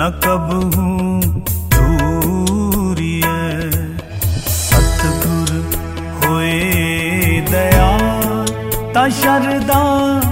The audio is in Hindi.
न कबहू दूरिए। सतगुर होए दया ता शरदा